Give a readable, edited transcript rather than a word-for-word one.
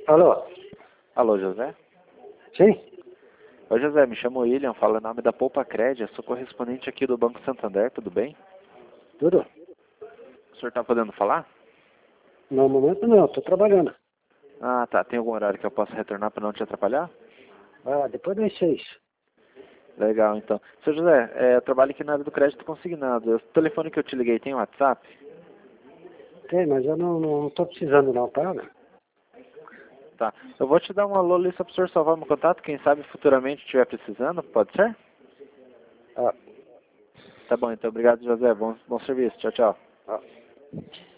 Alô? Alô, José? Sim? Oi, José, me chamo William, falo em nome da Poupa Cred, sou correspondente aqui do Banco Santander, tudo bem? Tudo? O senhor está podendo falar? No momento não, estou trabalhando. Ah, tá. Tem algum horário que eu possa retornar para não te atrapalhar? Ah, depois das 6. Legal, então. Seu José, eu trabalho aqui na área do crédito consignado. O telefone que eu te liguei tem WhatsApp? Tem, mas eu não estou precisando não, tá? Tá. Eu vou te dar uma alô ali só para o senhor salvar meu contato, quem sabe futuramente estiver precisando, pode ser? Ah, Tá bom, então. Obrigado, José. Bom serviço. Tchau, tchau. ah.